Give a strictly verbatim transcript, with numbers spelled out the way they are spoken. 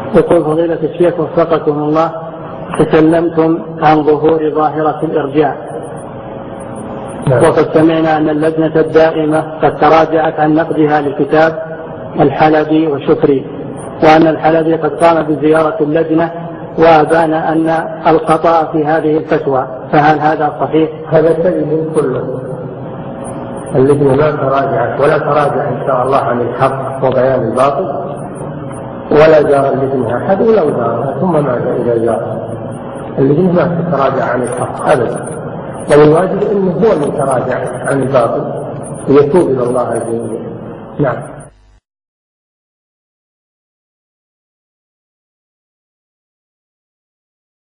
يقول فضيلة الشيخ وفقكم الله، تكلمتم عن ظهور ظاهرة الإرجاع، وقد سمعنا أن اللجنة الدائمة قد تراجعت عن نقدها لكتاب الحلبي وشكري، وأن الحلبي قد قام بزيارة اللجنة وأبان أن الخطأ في هذه الفتوى، فهل هذا صحيح؟ هذا كذب كله. اللجنة ما تراجعت ولا تراجع إن شاء الله عن الحق وبيان الباطل، ولا جار اللجنة أحد ولو جارها ثم مات إلى جار. اللجنة ما تتراجع عن الحق أبدا، بل الواجب أنه هو اللي تراجع عن الباطل ويتوب إلى الله عز وجل. نعم.